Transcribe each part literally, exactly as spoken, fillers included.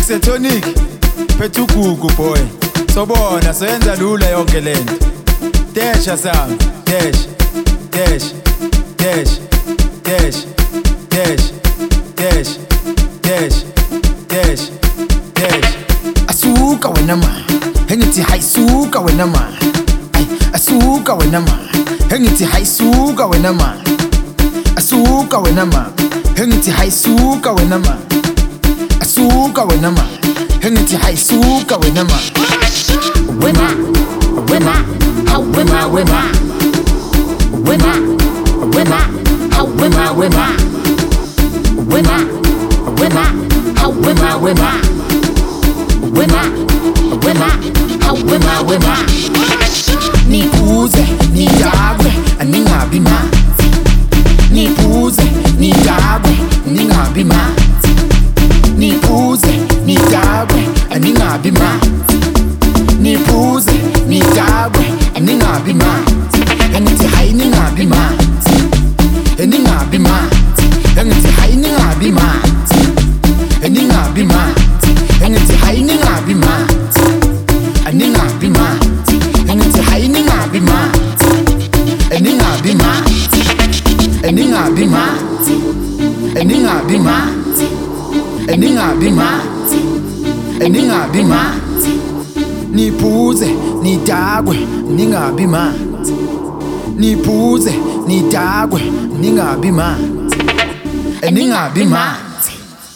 Ngisetonic phethe ugugu boy sobona soyenza lula yonke lento desha sami desha desha desha desha desha desha desha desha desha asuka wena ma engithi hayisuka wena ma ay asuka wena ma engithi hayisuka wena ma asuka wena ma engithi hayisuka wena ma asuka wena ma engithi hayisuka wena ma wema wema how wema wema wema wema how wema wema wema wema how wema wema wema wema how wema wema nipuze nijagwe aningabi manzi nipuze nijagwe ningabi manzi nipuze nijagwe aningabi manzi nipuze nijagwe aningabi manzi engithi hayi ningabi manzi eningabi manzi engithi hayi ningabi manzi eningabi manzi engithi hayi ningabi manzi aningabi manzi engithi hayi ningabi manzi eningabi manzi eningabi manzi eningabi manzi eningabi manzi eningabi manzi nipuze nidagwe ningabi manzi nipuze nidagwe ningabi manzi eningabi manzi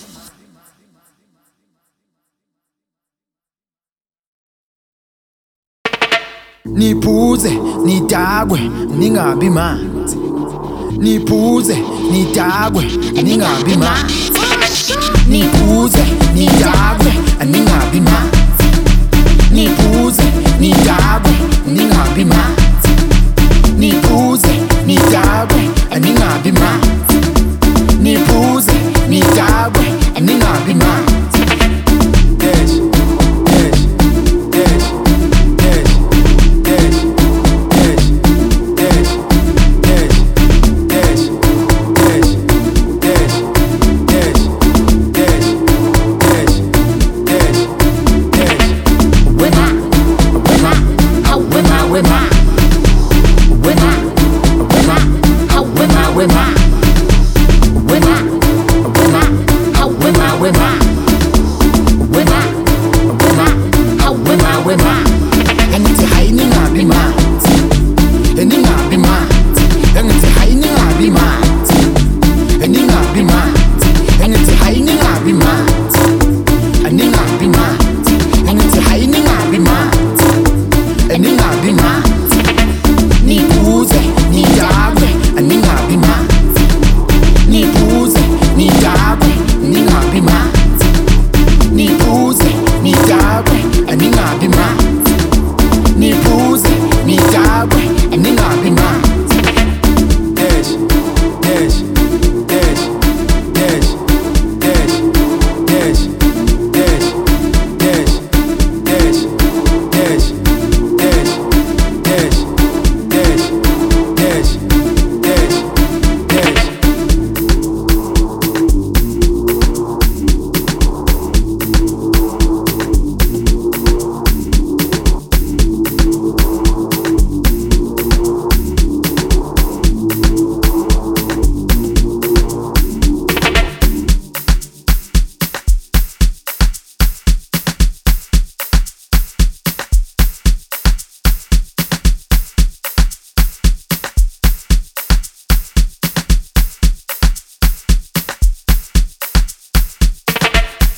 nipuze nidagwe ningabi manzi nipuze nidagwe ningabi manzi nipuze nidagwe ningabi manzi nipuze nidagwe ningabi manzi nipuze nidagwe ningabi manzi